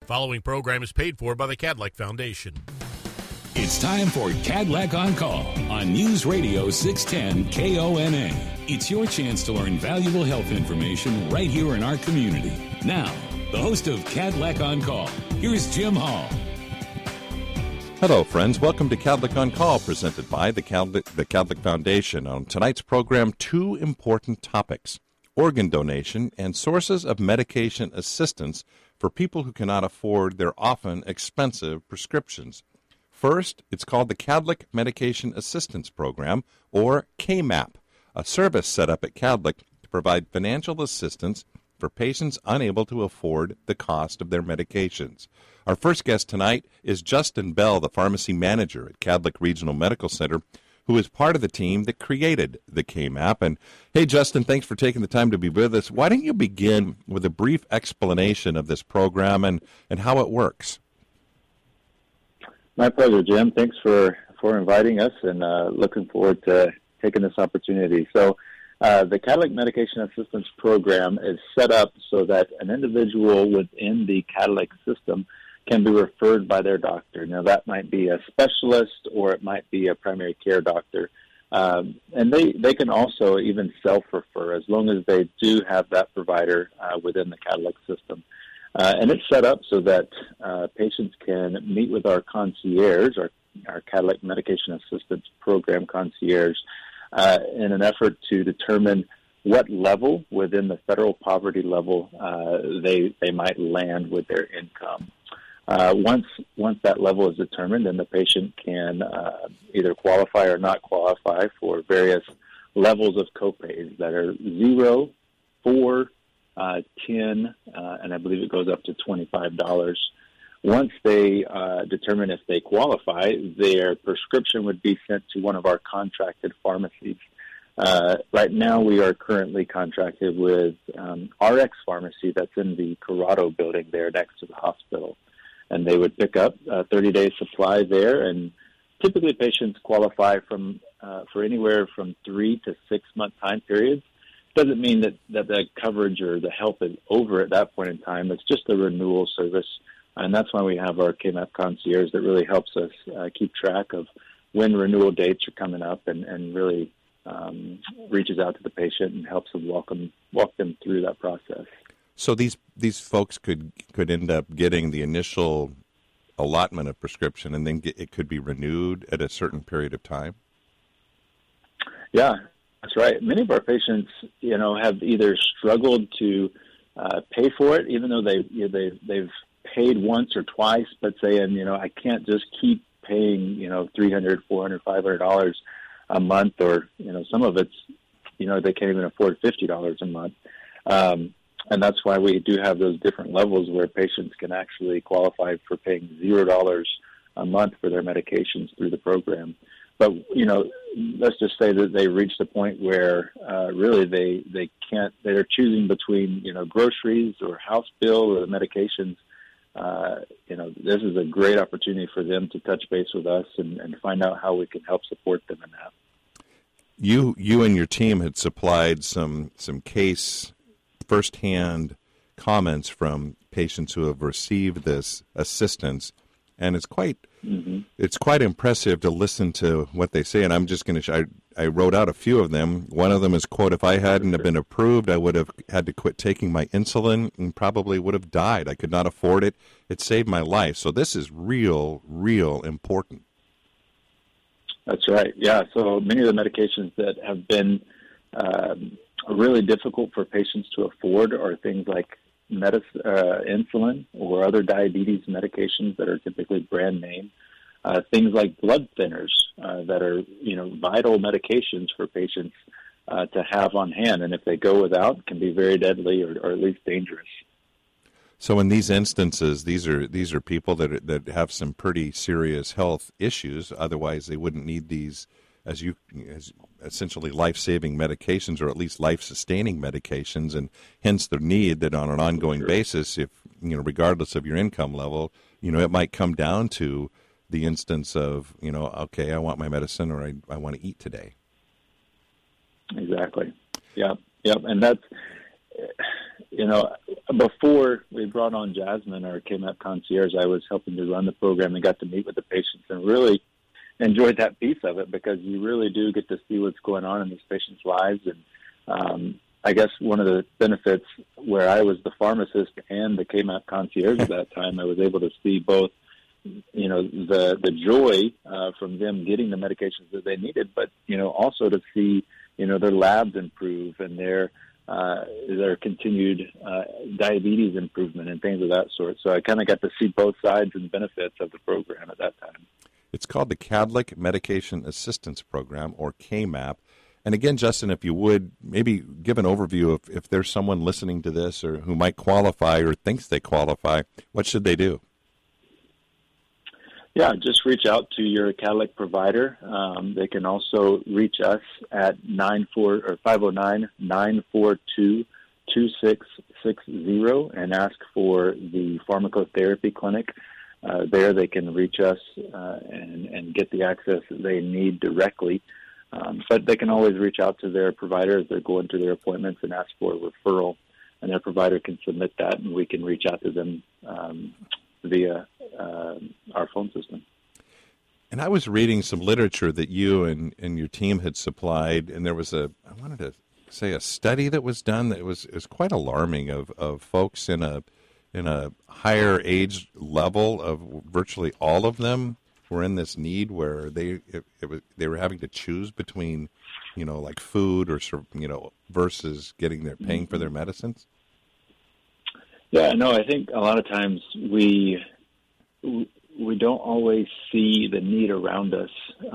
following program is paid for by the Cadillac Foundation. It's time for Cadillac On Call on News Radio 610 KONA. It's your chance to learn valuable health information right here in our community. Now, the host of Cadillac On Call, here's Jim Hall. Hello, friends. Welcome to Cadillac On Call, presented by the Cadillac Foundation. On tonight's program, two important topics: organ donation and sources of medication assistance for people who cannot afford their often expensive prescriptions. First, it's called the Cadillac Medication Assistance Program, or KMAP, a service set up at Cadillac to provide financial assistance for patients unable to afford the cost of their medications. Our first guest tonight is Justin Bell, the pharmacy manager at Cadillac Regional Medical Center, who is part of the team that created the KMAP. And hey, Justin, thanks for taking the time to be with us. Why don't you begin with a brief explanation of this program and how it works? My pleasure, Jim. Thanks for inviting us, and looking forward to taking this opportunity. So the Cadillac Medication Assistance Program is set up so that an individual within the Cadillac system can be referred by their doctor. Now, that might be a specialist or it might be a primary care doctor. And they can also even self-refer as long as they do have that provider within the Cadillac system. And it's set up so that patients can meet with our concierge, our Cadillac Medication Assistance Program concierge, in an effort to determine what level within the federal poverty level they might land with their income. Once that level is determined, then the patient can either qualify or not qualify for various levels of copays that are 0, 4, 10, and I believe it goes up to $25. Once they determine if they qualify, their prescription would be sent to one of our contracted pharmacies. Right now, we are currently contracted with RX Pharmacy that's in the Corrado building there next to the hospital. And they would pick up a 30-day supply there, and typically patients qualify for anywhere from 3 to 6 month time periods. Doesn't mean that the coverage or the help is over at that point in time. It's just a renewal service, and that's why we have our KMAP concierge that really helps us keep track of when renewal dates are coming up, and really reaches out to the patient and helps them walk them through that process. So these folks could end up getting the initial allotment of prescription, and then it could be renewed at a certain period of time? Yeah, that's right. Many of our patients, have either struggled to pay for it, even though they've paid once or twice, but saying, I can't just keep paying, $300, $400, $500 a month, or some of it's, they can't even afford $50 a month. And that's why we do have those different levels where patients can actually qualify for paying $0 a month for their medications through the program. But, let's just say that they reached a point where really they can't, they're choosing between, groceries or house bill or the medications. This is a great opportunity for them to touch base with us and find out how we can help support them in that. You and your team had supplied some case firsthand comments from patients who have received this assistance, and it's quite impressive to listen to what they say. And I'm just going to I wrote out a few of them. One of them is, quote, "If I hadn't have been approved, I would have had to quit taking my insulin and probably would have died. I could not afford it. It saved my life." So this is real important. That's right. Yeah. So many of the medications that have been really difficult for patients to afford are things like insulin or other diabetes medications that are typically brand name. Things like blood thinners that are, vital medications for patients to have on hand, and if they go without, can be very deadly or at least dangerous. So in these instances, these are people that have some pretty serious health issues. Otherwise, they wouldn't need these as essentially life-saving medications, or at least life-sustaining medications, and hence the need that on an ongoing basis, if regardless of your income level, it might come down to the instance of okay, I want my medicine, or I want to eat today. Exactly. Yep. And that's Before we brought on Jasmine, our KMAP concierge, I was helping to run the program and got to meet with the patients and really enjoyed that piece of it because you really do get to see what's going on in these patients' lives. And I guess one of the benefits where I was the pharmacist and the KMAP concierge at that time, I was able to see both, the joy from them getting the medications that they needed, but, also to see, their labs improve and their continued diabetes improvement and things of that sort. So I kind of got to see both sides and benefits of the program at that time. It's called the Kadlec Medication Assistance Program, or KMAP. And again, Justin, if you would, maybe give an overview of if there's someone listening to this or who might qualify or thinks they qualify, what should they do? Yeah, just reach out to your Kadlec provider. They can also reach us at 509-942-2660 and ask for the pharmacotherapy clinic. There they can reach us and get the access that they need directly. But they can always reach out to their provider as they're going to their appointments and ask for a referral, and their provider can submit that, and we can reach out to them via our phone system. And I was reading some literature that you and your team had supplied, and there was a study that was done that was quite alarming of folks in a higher age level of virtually all of them were in this need where they were having to choose between, like food or versus paying for their medicines. Yeah, no, I think a lot of times we don't always see the need around us.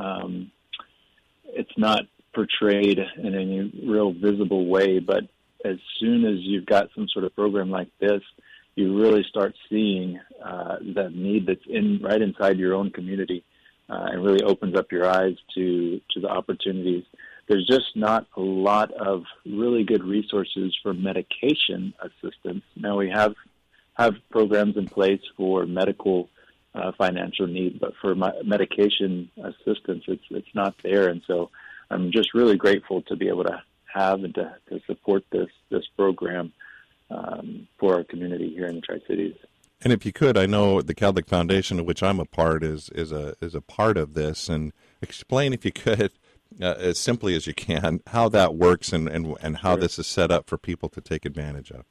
It's not portrayed in any real visible way, but as soon as you've got some sort of program like this, you really start seeing that need that's right inside your own community, and really opens up your eyes to the opportunities. There's just not a lot of really good resources for medication assistance. Now we have programs in place for medical financial need, but for medication assistance, it's not there. And so I'm just really grateful to be able to have and to support this program for our community here in the Tri-Cities. And if you could, I know the Kadlec Foundation, of which I'm a part, is a part of this, and explain, if you could, as simply as you can, how that works and how Sure. this is set up for people to take advantage of.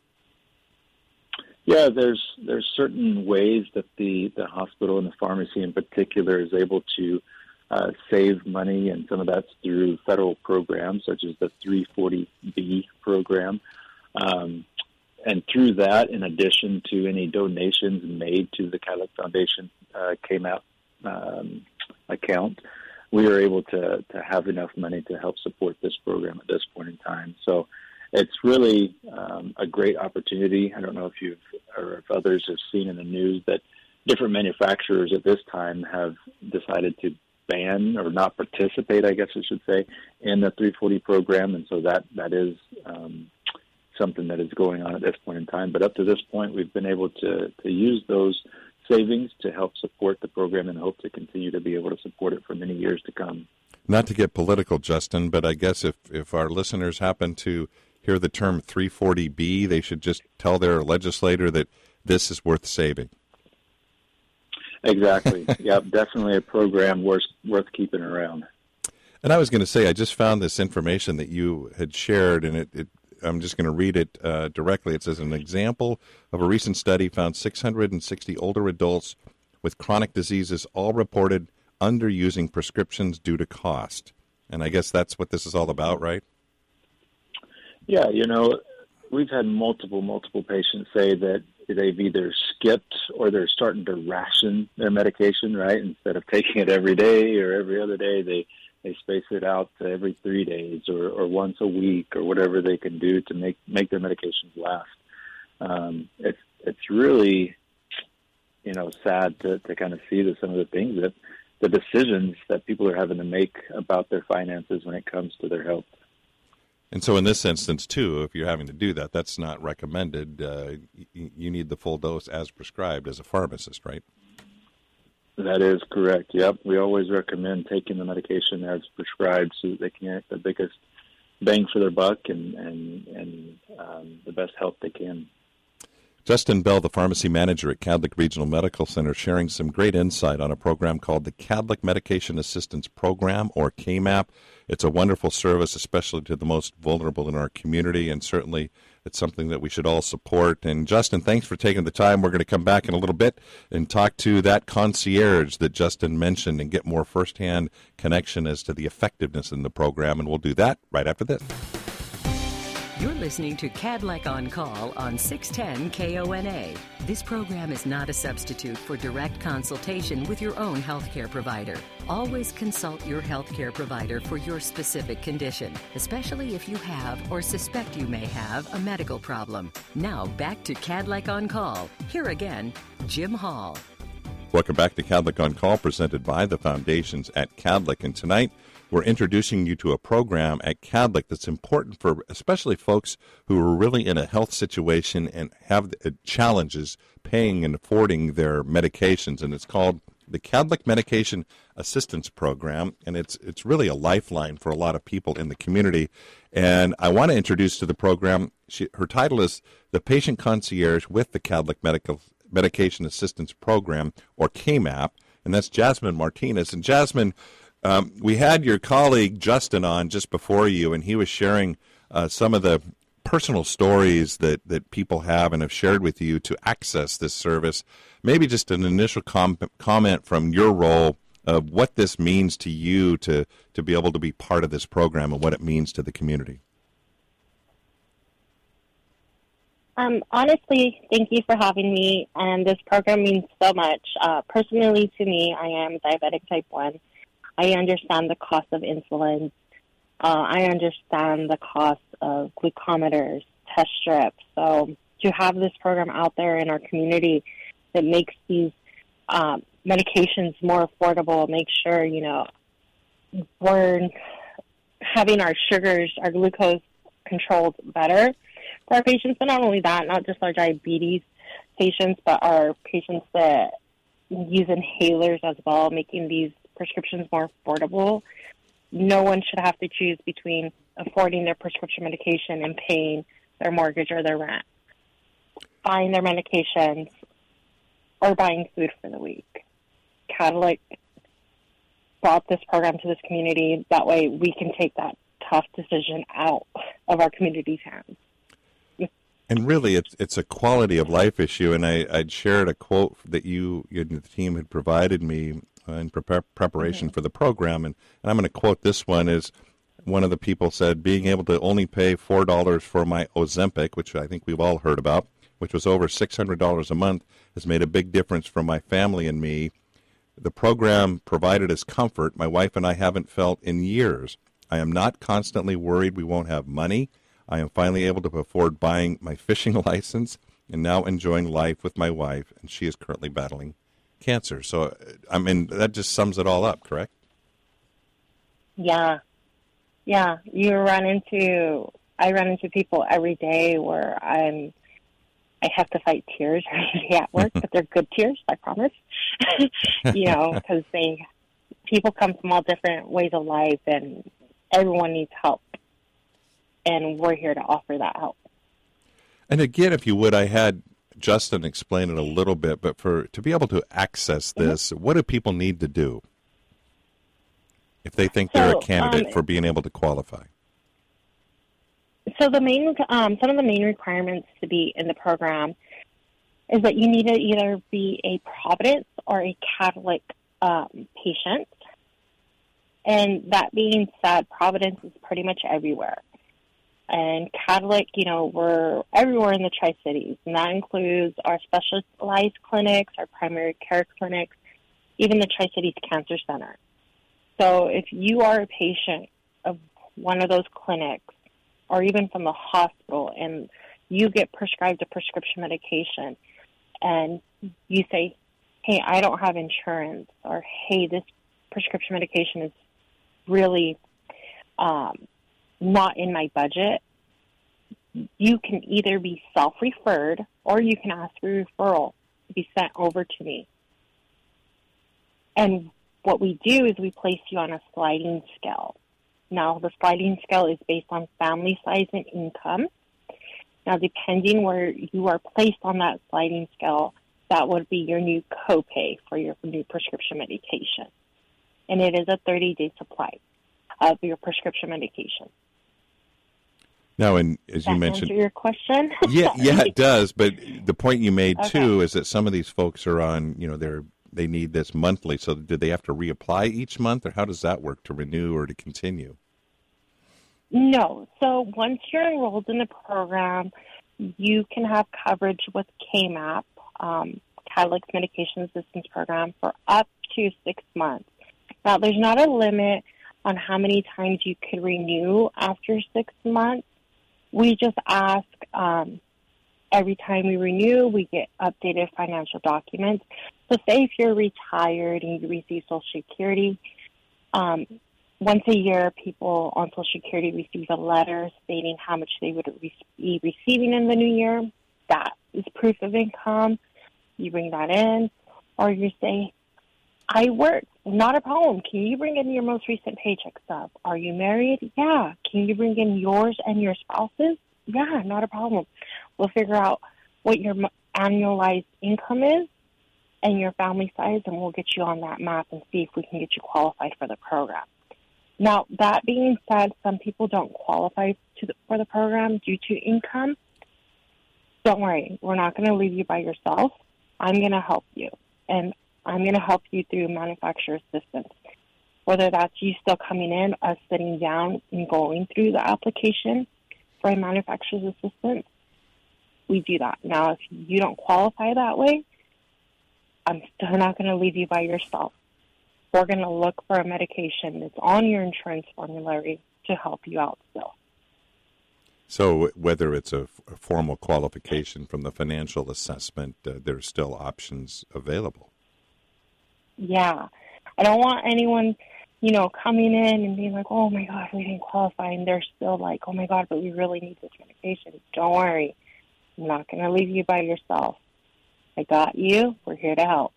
Yeah, there's certain ways that the hospital and the pharmacy in particular is able to save money, and some of that's through federal programs such as the 340B program. And through that, in addition to any donations made to the Kadlec Foundation KMAP account, we are able to have enough money to help support this program at this point in time. So it's really a great opportunity. I don't know if if others have seen in the news that different manufacturers at this time have decided to ban or not participate, I guess I should say, in the 340 program. And so that is something that is going on at this point in time. But up to this point, we've been able to use those savings to help support the program and hope to continue to be able to support it for many years to come. Not to get political, Justin, but I guess if our listeners happen to hear the term 340B, they should just tell their legislator that this is worth saving. Exactly. Yep, definitely a program worth keeping around. And I was going to say, I just found this information that you had shared, and I'm just going to read it directly. It says, an example of a recent study found 660 older adults with chronic diseases all reported underusing prescriptions due to cost. And I guess that's what this is all about, right? Yeah, we've had multiple patients say that they've either skipped or they're starting to ration their medication, right? Instead of taking it every day or every other day, they space it out to every 3 days or once a week or whatever they can do to make their medications last. It's really, sad to kind of see some of the things that the decisions that people are having to make about their finances when it comes to their health. And so in this instance, too, if you're having to do that, that's not recommended. You need the full dose as prescribed as a pharmacist, right? That is correct. Yep. We always recommend taking the medication as prescribed so that they can get the biggest bang for their buck and the best help they can. Justin Bell, the pharmacy manager at Cadlick Regional Medical Center, sharing some great insight on a program called the Cadlick Medication Assistance Program, or KMAP. It's a wonderful service, especially to the most vulnerable in our community, and certainly it's something that we should all support. And Justin, thanks for taking the time. We're going to come back in a little bit and talk to that concierge that Justin mentioned and get more firsthand connection as to the effectiveness in the program, and we'll do that right after this. You're listening to Cadlick on Call on 610 KONA. This program is not a substitute for direct consultation with your own healthcare provider. Always consult your healthcare provider for your specific condition, especially if you have or suspect you may have a medical problem. Now back to Cadlick on Call. Here again, Jim Hall. Welcome back to Cadlick on Call, presented by the Foundations at Cadlick. And tonight, we're introducing you to a program at Cadlick that's important for especially folks who are really in a health situation and have challenges paying and affording their medications. And it's called the Cadlick Medication Assistance Program, and it's really a lifeline for a lot of people in the community. And I want to introduce to the program, her title is the Patient Concierge with the Cadlick Medication Assistance Program, or KMAP, and that's Jasmine Martinez. And Jasmine, we had your colleague Justin on just before you, and he was sharing some of the personal stories that people have and have shared with you to access this service. Maybe just an initial comment from your role of what this means to you to be able to be part of this program and what it means to the community. Honestly, thank you for having me, and this program means so much. Personally, to me, I am diabetic type 1. I understand the cost of insulin. I understand the cost of glucometers, test strips. So to have this program out there in our community that makes these medications more affordable, make sure, we're having our sugars, our glucose controlled better for our patients. But not only that, not just our diabetes patients, but our patients that use inhalers as well, making these prescriptions more affordable. No one should have to choose between affording their prescription medication and paying their mortgage or their rent, buying their medications, or buying food for the week. Cadlick brought this program to this community. That way we can take that tough decision out of our community's hands. And really, it's a quality of life issue. And I'd shared a quote that you and the team had provided me in preparation for the program, and I'm going to quote this one. Is one of the people said, being able to only pay $4 for my Ozempic, which I think we've all heard about, which was over $600 a month, has made a big difference for my family and me. The program provided us comfort my wife and I haven't felt in years. I am not constantly worried we won't have money. I am finally able to afford buying my fishing license and now enjoying life with my wife, and she is currently battling cancer. So, I mean, that just sums it all up, correct? Yeah. I run into people every day where I have to fight tears every day at work, but they're good tears, I promise. Because people come from all different ways of life, and everyone needs help. And we're here to offer that help. And again, if you would, I had Justin explain it a little bit, but to be able to access this, what do people need to do if they think they're a candidate for being able to qualify? So some of the main requirements to be in the program is that you need to either be a Providence or a Cadlick patient. And that being said, Providence is pretty much everywhere. And Cadlick, we're everywhere in the Tri-Cities, and that includes our specialized clinics, our primary care clinics, even the Tri-Cities Cancer Center. So if you are a patient of one of those clinics, or even from the hospital, and you get prescribed a prescription medication, and you say, hey, I don't have insurance, or hey, this prescription medication is really not in my budget, you can either be self-referred or you can ask for a referral to be sent over to me. And what we do is we place you on a sliding scale. Now, the sliding scale is based on family size and income. Now, depending where you are placed on that sliding scale, that would be your new copay for your new prescription medication. And it is a 30-day supply of your prescription medication. Now, and as you mentioned, answer your question? yeah, it does. But the point you made too is that some of these folks are on, they need this monthly. So do they have to reapply each month, or how does that work to renew or to continue? No. So once you're enrolled in the program, you can have coverage with KMAP, Catalyx Medication Assistance Program, for up to 6 months. Now, there's not a limit on how many times you could renew after 6 months. We just ask every time we renew, we get updated financial documents. So say if you're retired and you receive Social Security, once a year, people on Social Security receive a letter stating how much they would be receiving in the new year. That is proof of income. You bring that in. Or you say, I work, not a problem. Can you bring in your most recent paycheck stub? Are you married? Yeah. Can you bring in yours and your spouse's? Yeah, not a problem. We'll figure out what your annualized income is and your family size, and we'll get you on that map and see if we can get you qualified for the program. Now, that being said, some people don't qualify for the program due to income. Don't worry. We're not going to leave you by yourself. I'm going to help you, and I'm going to help you through manufacturer assistance. Whether that's you still coming in, us sitting down and going through the application for a manufacturer's assistance, we do that. Now, if you don't qualify that way, I'm still not going to leave you by yourself. We're going to look for a medication that's on your insurance formulary to help you out still. So whether it's a formal qualification from the financial assessment, there's still options available. Yeah. I don't want anyone, coming in and being like, oh, my God, we didn't qualify. And they're still like, oh, my God, but we really need this medication. Don't worry. I'm not going to leave you by yourself. I got you. We're here to help.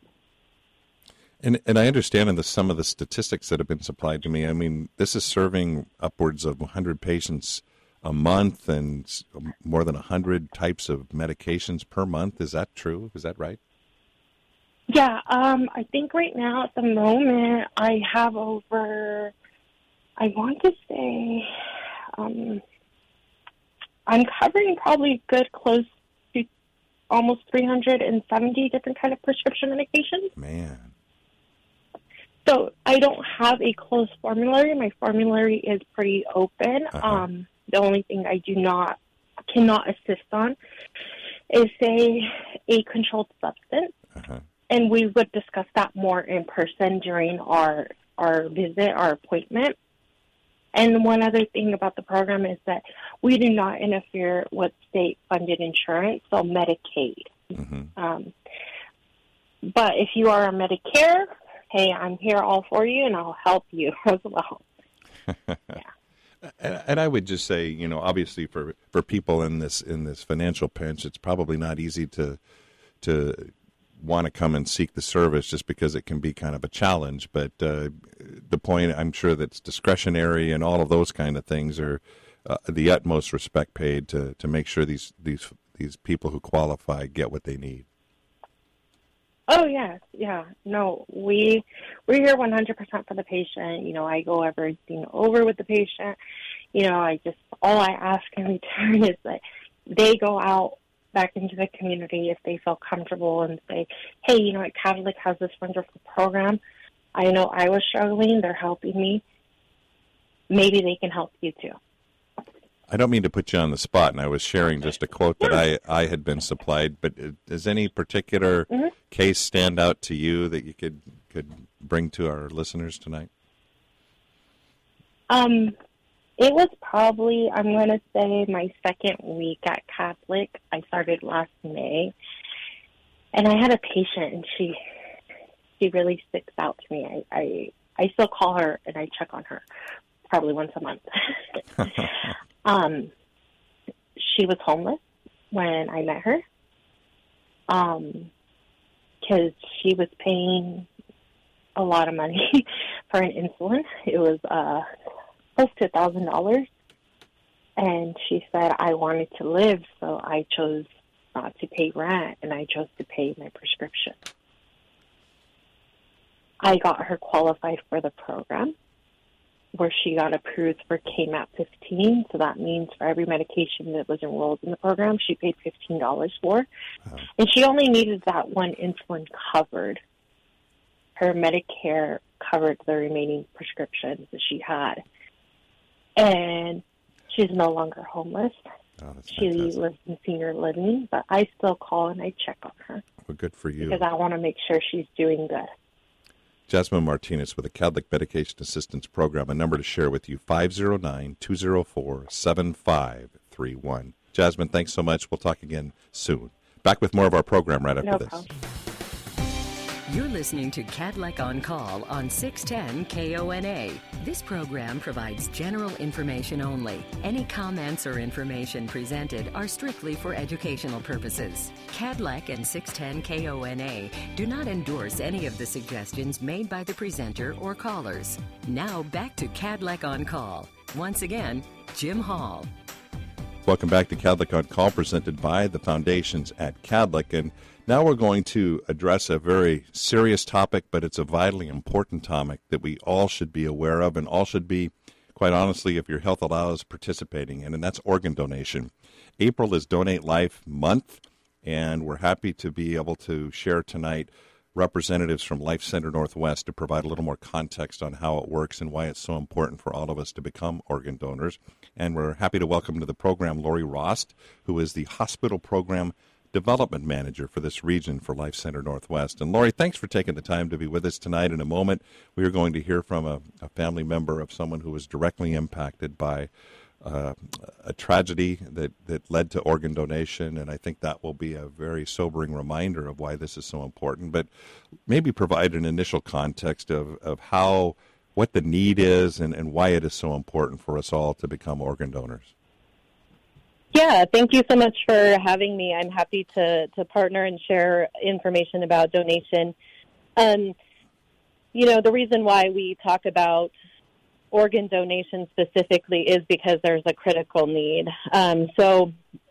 And I understand in some of the statistics that have been supplied to me, I mean, this is serving upwards of 100 patients a month and more than 100 types of medications per month. Is that true? Is that right? Yeah, I think right now at the moment I have over, I want to say, I'm covering probably good close to almost 370 different kind of prescription medications. Man. So I don't have a closed formulary. My formulary is pretty open. Uh-huh. The only thing I cannot assist on is a controlled substance. Uh-huh. And we would discuss that more in person during our visit, our appointment. And one other thing about the program is that we do not interfere with state-funded insurance, so Medicaid. Mm-hmm. But if you are on Medicare, hey, I'm here all for you, and I'll help you as well. Yeah. And I would just say, obviously for people in this financial pinch, it's probably not easy to want to come and seek the service just because it can be kind of a challenge. But the point, I'm sure, that's discretionary and all of those kind of things are the utmost respect paid to make sure these people who qualify get what they need. Oh, yes. Yeah. No, we're here 100% for the patient. I go everything over with the patient. All I ask in return is that they go out back into the community if they feel comfortable and say, hey, Catalyx has this wonderful program. I know I was struggling. They're helping me. Maybe they can help you too. I don't mean to put you on the spot, and I was sharing just a quote that I had been supplied, but does any particular case stand out to you that you could bring to our listeners tonight? It was probably, I'm going to say, my second week at Catholic. I started last May, and I had a patient, and she really sticks out to me. I still call her, and I check on her probably once a month. She was homeless when I met her because she was paying a lot of money for an insulin. It was close to $1,000. And she said, I wanted to live, so I chose not to pay rent, and I chose to pay my prescription. I got her qualified for the program, where she got approved for KMAP 15. So that means for every medication that was enrolled in the program, she paid $15 for. Wow. And she only needed that one insulin covered. Her Medicare covered the remaining prescriptions that she had. And she's no longer homeless. Oh, that's she fantastic. lives in senior living, but I still call and I check on her. Well, good for you. Because I want to make sure she's doing good. Jasmine Martinez with the Catholic Medication Assistance Program. A number to share with you, 509-204-7531. Jasmine, thanks so much. We'll talk again soon. Back with more of our program right after this. Problem. You're listening to Cadillac On Call on 610 KONA. This program provides general information only. Any comments or information presented are strictly for educational purposes. Cadillac and 610 KONA do not endorse any of the suggestions made by the presenter or callers. Now back to Cadillac On Call. Once again, Jim Hall. Welcome back to Cadillac On Call, presented by the foundations at Cadillac. And now we're going to address a very serious topic, but it's a vitally important topic that we all should be aware of and all should be, quite honestly, if your health allows, participating in, and that's organ donation. April is Donate Life Month, and we're happy to be able to share tonight representatives from Life Center Northwest to provide a little more context on how it works and why it's so important for all of us to become organ donors. And we're happy to welcome to the program Lori Rost, who is the Hospital Program Development Manager for this region for Life Center Northwest. And Lori, thanks for taking the time to be with us tonight. In a moment, we are going to hear from a family member of someone who was directly impacted by a tragedy that led to organ donation, and I think that will be a very sobering reminder of why this is so important. But maybe provide an initial context of what the need is and why it is so important for us all to become organ donors. Yeah, thank you so much for having me. I'm happy to partner and share information about donation. The reason why we talk about organ donation specifically is because there's a critical need. Over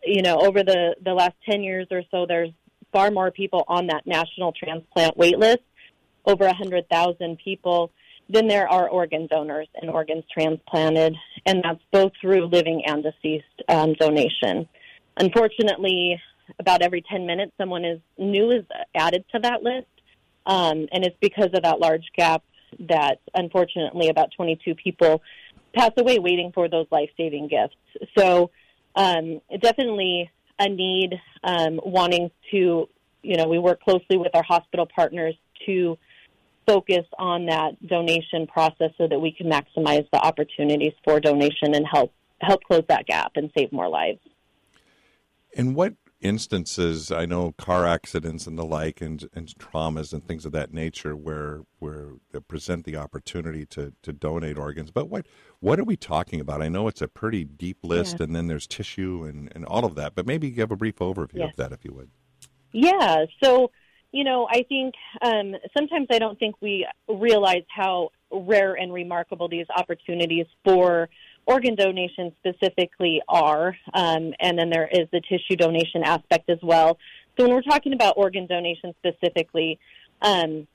the last 10 years or so, there's far more people on that national transplant wait list, over 100,000 people, than there are organ donors and organs transplanted, and that's both through living and deceased donation. Unfortunately, about every 10 minutes, someone new is added to that list, and it's because of that large gap that, unfortunately, about 22 people pass away waiting for those life-saving gifts. So definitely a need, wanting to, we work closely with our hospital partners to focus on that donation process so that we can maximize the opportunities for donation and help close that gap and save more lives. In what instances, I know car accidents and the like and traumas and things of that nature where they present the opportunity to donate organs, but what are we talking about? I know it's a pretty deep list, and then there's tissue and all of that, but maybe give a brief overview of that if you would. Yeah, so I think sometimes I don't think we realize how rare and remarkable these opportunities for organ donation specifically are, and then there is the tissue donation aspect as well. So when we're talking about organ donation specifically, 1%,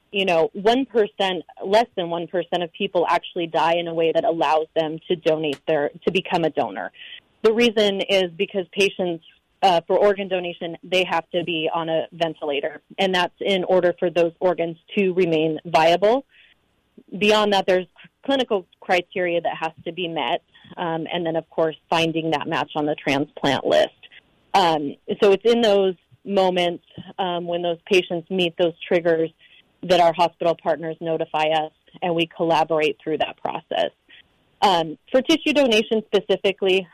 less than 1% of people actually die in a way that allows them to to become a donor. The reason is because patients for organ donation, they have to be on a ventilator, and that's in order for those organs to remain viable. Beyond that, there's clinical criteria that has to be met, and then, of course, finding that match on the transplant list. So it's in those moments when those patients meet those triggers that our hospital partners notify us, and we collaborate through that process. For tissue donation specifically,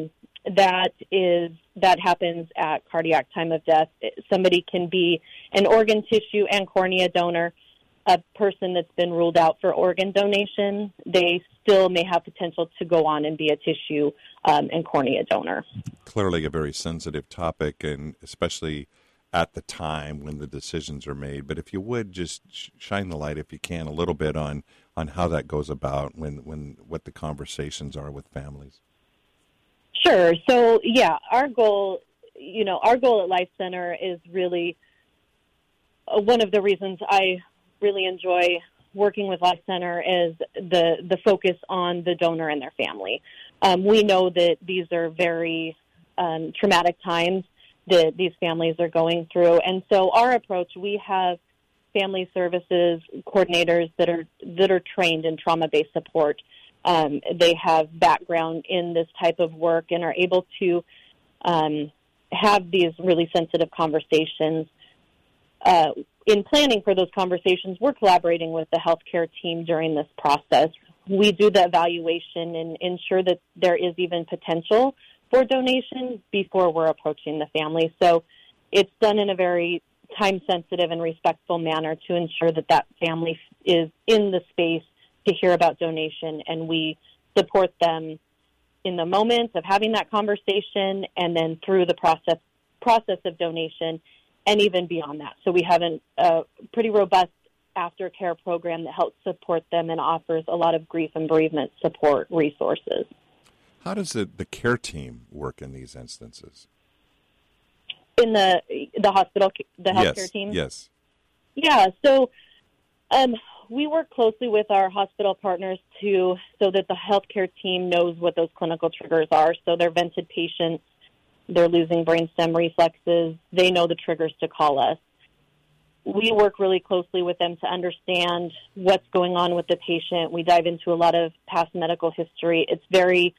that happens at cardiac time of death. Somebody can be an organ, tissue, and cornea donor. A person that's been ruled out for organ donation, they still may have potential to go on and be a tissue and cornea donor. Clearly a very sensitive topic, and especially at the time when the decisions are made. But if you would just shine the light, if you can, a little bit on how that goes about, what the conversations are with families. Sure. So, yeah, our goal at Life Center is really one of the reasons I really enjoy working with Life Center is the focus on the donor and their family. We know that these are very traumatic times that these families are going through. And so our approach, we have family services coordinators that are trained in trauma-based support. They have background in this type of work and are able to have these really sensitive conversations. In planning for those conversations, we're collaborating with the healthcare team during this process. We do the evaluation and ensure that there is even potential for donation before we're approaching the family. So it's done in a very time-sensitive and respectful manner to ensure that that family is in the space to hear about donation, and we support them in the moment of having that conversation and then through the process of donation and even beyond that. So we have a pretty robust aftercare program that helps support them and offers a lot of grief and bereavement support resources. How does the care team work in these instances? In the hospital, the healthcare team? Yes. Yeah, so we work closely with our hospital partners so that the healthcare team knows what those clinical triggers are. So they're vented patients, they're losing brainstem reflexes, they know the triggers to call us. We work really closely with them to understand what's going on with the patient. We dive into a lot of past medical history. It's very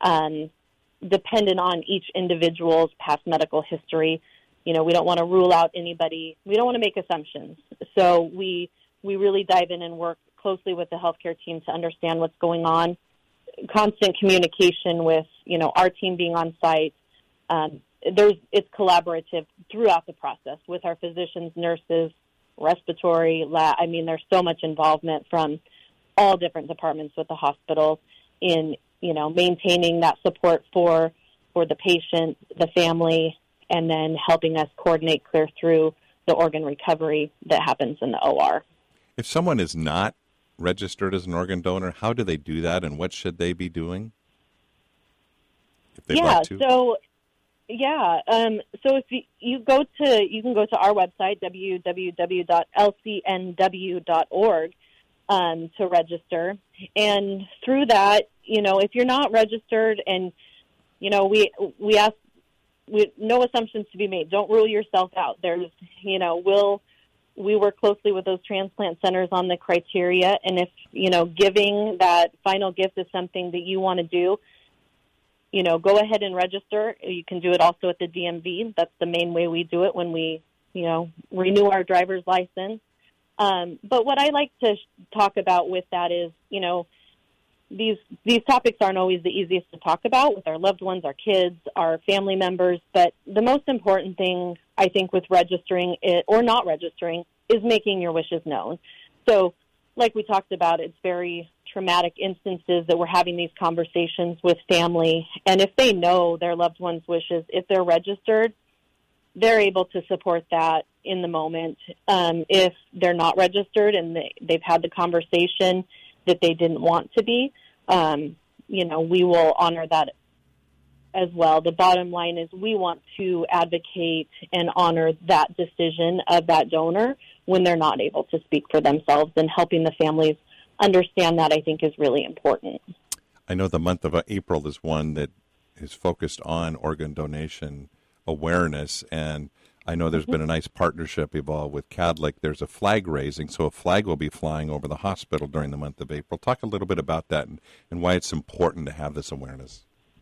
dependent on each individual's past medical history. You know, we don't want to rule out anybody. We don't want to make assumptions. So we really dive in and work closely with the healthcare team to understand what's going on. Constant communication with, our team being on site. It's collaborative throughout the process with our physicians, nurses, respiratory lab. I mean, there's so much involvement from all different departments with the hospital in, maintaining that support for the patient, the family, and then helping us coordinate clear through the organ recovery that happens in the OR. If someone is not registered as an organ donor, how do they do that, and what should they be doing if they'd like to? So if you can go to our website, www.lcnw.org, to register. And through that, if you're not registered, and, we ask, no assumptions to be made. Don't rule yourself out. There's, we work closely with those transplant centers on the criteria. And if, giving that final gift is something that you want to do, go ahead and register. You can do it also at the DMV. That's the main way we do it when we, renew our driver's license. But what I like to talk about with that is, these topics aren't always the easiest to talk about with our loved ones, our kids, our family members. But the most important thing, I think, with registering it or not registering is making your wishes known. So like we talked about, it's very traumatic instances that we're having these conversations with family. And if they know their loved one's wishes, if they're registered, they're able to support that in the moment. If they're not registered and they've had the conversation that they didn't want to be, we will honor that as well. The bottom line is we want to advocate and honor that decision of that donor when they're not able to speak for themselves, and helping the families understand that, I think, is really important. I know the month of April is one that is focused on organ donation awareness, and I know there's been a nice partnership evolved with Cadlick. There's a flag raising, so a flag will be flying over the hospital during the month of April. Talk a little bit about that and why it's important to have this awareness.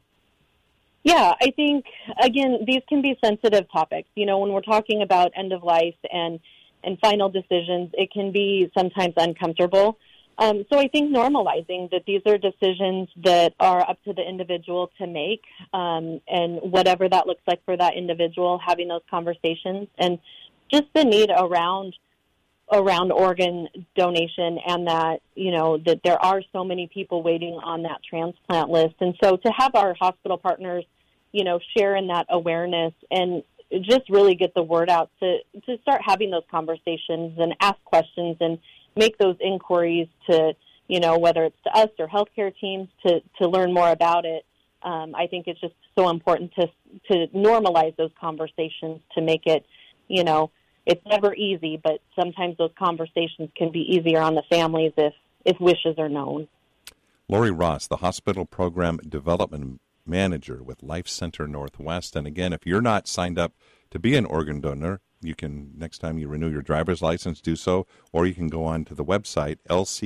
Yeah, I think, again, these can be sensitive topics. When we're talking about end of life and final decisions, it can be sometimes uncomfortable. So I think normalizing that these are decisions that are up to the individual to make, and whatever that looks like for that individual, having those conversations, and just the need around organ donation, and that, that there are so many people waiting on that transplant list. And so to have our hospital partners, share in that awareness and just really get the word out to start having those conversations and ask questions and make those inquiries to, whether it's to us or healthcare teams to learn more about it. I think it's just so important to normalize those conversations to make it, it's never easy, but sometimes those conversations can be easier on the families if wishes are known. Lori Ross, the Hospital Program Development Manager with Life Center Northwest. And again, if you're not signed up to be an organ donor, you can, next time you renew your driver's license, do so, or you can go on to the website,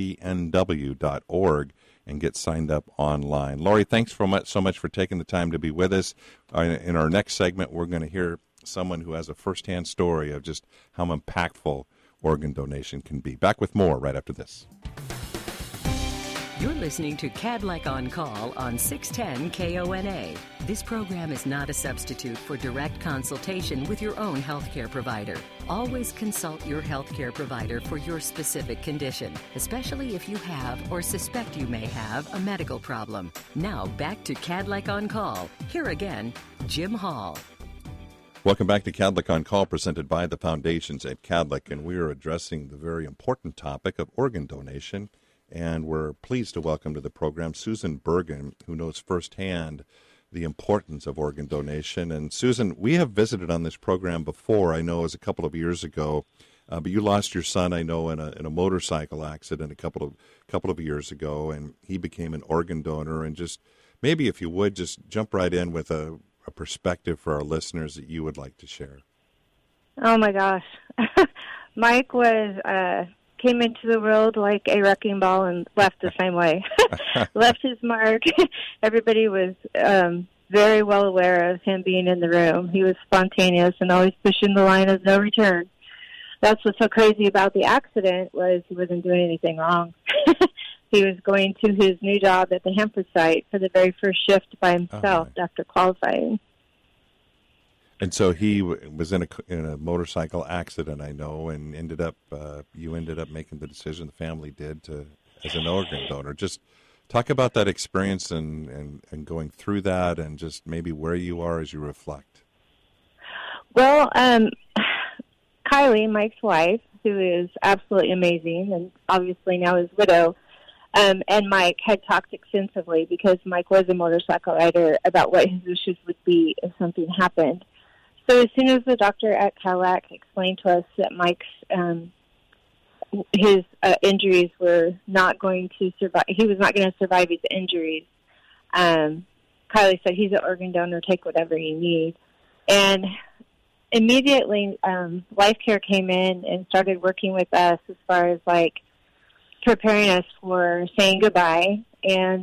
lcnw.org, and get signed up online. Lori, thanks so much for taking the time to be with us. In our next segment, we're going to hear someone who has a firsthand story of just how impactful organ donation can be. Back with more right after this. You're listening to Cadillac On Call on 610 KONA. This program is not a substitute for direct consultation with your own healthcare provider. Always consult your healthcare provider for your specific condition, especially if you have or suspect you may have a medical problem. Now back to Cadillac On Call. Here again, Jim Hall. Welcome back to Cadillac On Call, presented by the Foundations at Cadillac, and we are addressing the very important topic of organ donation. And we're pleased to welcome to the program Susan Bergen, who knows firsthand the importance of organ donation. And Susan, we have visited on this program before. I know it was a couple of years ago, but you lost your son, I know, in a motorcycle accident a couple of years ago, and he became an organ donor. And just maybe if you would just jump right in with a perspective for our listeners that you would like to share. Oh my gosh, Mike came into the world like a wrecking ball and left the same way. Left his mark. Everybody was very well aware of him being in the room. He was spontaneous and always pushing the line of no return. That's what's so crazy about the accident was he wasn't doing anything wrong. He was going to his new job at the Hanford site for the very first shift by himself after qualifying. And so he was in a motorcycle accident, I know, and you ended up making the decision, the family did, as an organ donor. Just talk about that experience and going through that, and just maybe where you are as you reflect. Well, Kylie, Mike's wife, who is absolutely amazing, and obviously now his widow, and Mike had talked extensively because Mike was a motorcycle rider about what his wishes would be if something happened. So as soon as the doctor at Cadillac explained to us that Mike's his injuries were not going to survive, he was not going to survive his injuries, Kylie said, he's an organ donor, take whatever you need. And immediately Life Care came in and started working with us as far as preparing us for saying goodbye. And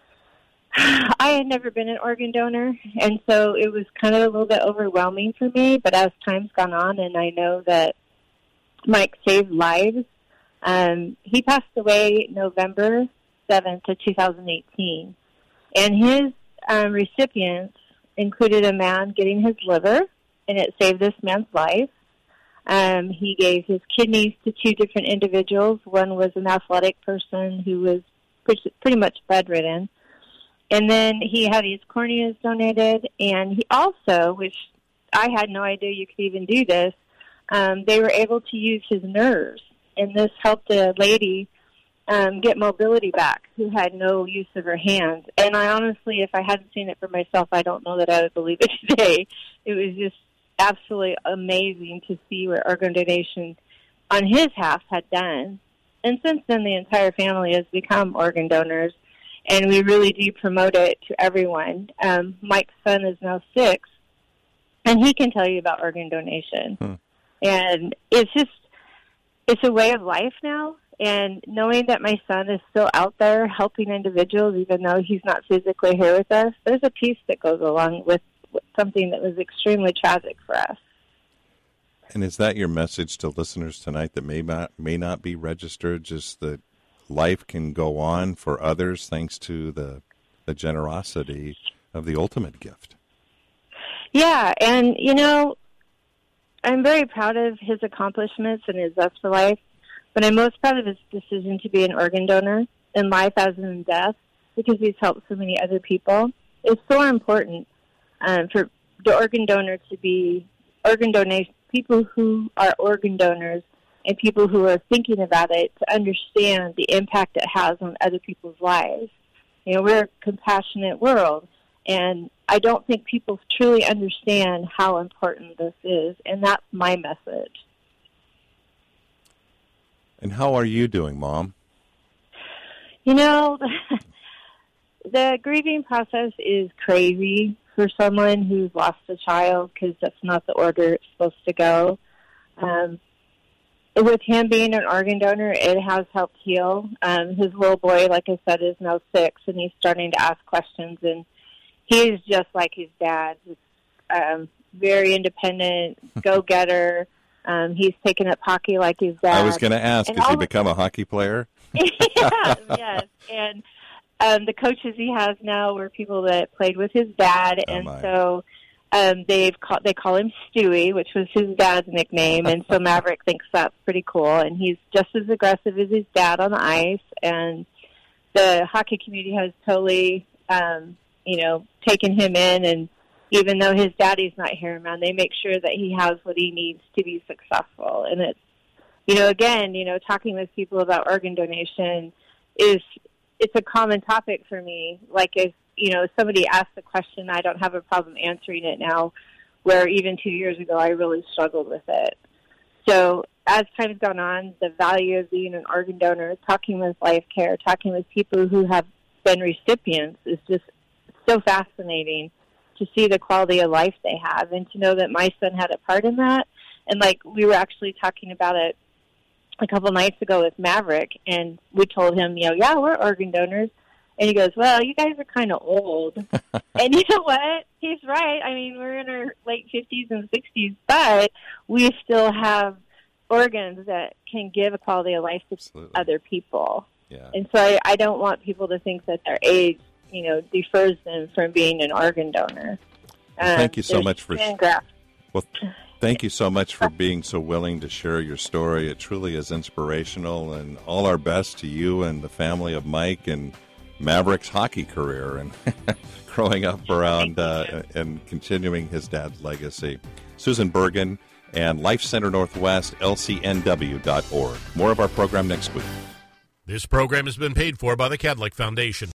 I had never been an organ donor, and so it was kind of a little bit overwhelming for me, but as time's gone on, and I know that Mike saved lives, he passed away November 7th of 2018, and his recipients included a man getting his liver, and it saved this man's life. He gave his kidneys to two different individuals. One was an athletic person who was pretty much bedridden. And then he had his corneas donated, and he also, which I had no idea you could even do this, they were able to use his nerves, and this helped a lady get mobility back who had no use of her hands. And I honestly, if I hadn't seen it for myself, I don't know that I would believe it today. It was just absolutely amazing to see what organ donation on his half had done. And since then, the entire family has become organ donors. And we really do promote it to everyone. Mike's son is now 6, and he can tell you about organ donation. And it's a way of life now. And knowing that my son is still out there helping individuals, even though he's not physically here with us, there's a piece that goes along with something that was extremely tragic for us. And is that your message to listeners tonight that may not be registered, just that life can go on for others thanks to the generosity of the ultimate gift? Yeah, and, I'm very proud of his accomplishments and his zest for life, but I'm most proud of his decision to be an organ donor in life as in death, because he's helped so many other people. It's so important for the organ donor to be people who are organ donors and people who are thinking about it to understand the impact it has on other people's lives. You know, we're a compassionate world, and I don't think people truly understand how important this is, and that's my message. And how are you doing, Mom? You know, the grieving process is crazy for someone who's lost a child because that's not the order it's supposed to go. With him being an organ donor, it has helped heal. His little boy, like I said, is now 6, and he's starting to ask questions, and he's just like his dad, very independent, go-getter. He's taken up hockey like his dad. I was going to ask, has he become a hockey player? Yes. And the coaches he has now were people that played with his dad, so they call him Stewie, which was his dad's nickname, and so Maverick thinks that's pretty cool, and he's just as aggressive as his dad on the ice, and the hockey community has totally, taken him in, and even though his daddy's not here around, they make sure that he has what he needs to be successful. And it's, again, talking with people about organ donation it's a common topic for me. Like if somebody asks a question, I don't have a problem answering it now, where even 2 years ago I really struggled with it. So as time's gone on, the value of being an organ donor, talking with Life Care, talking with people who have been recipients is just so fascinating to see the quality of life they have and to know that my son had a part in that. And like we were actually talking about it a couple nights ago with Maverick, and we told him, yeah, we're organ donors. And he goes, well, you guys are kind of old. And you know what? He's right. I mean, we're in our late 50s and 60s, but we still have organs that can give a quality of life to other people. Yeah. And so I don't want people to think that their age, defers them from being an organ donor. Thank you so much for Thank you so much for being so willing to share your story. It truly is inspirational, and all our best to you and the family of Mike and Maverick's hockey career and growing up around and continuing his dad's legacy. Susan Bergen and Life Center Northwest, lcnw.org. More of our program next week. This program has been paid for by the Cadlick Foundation.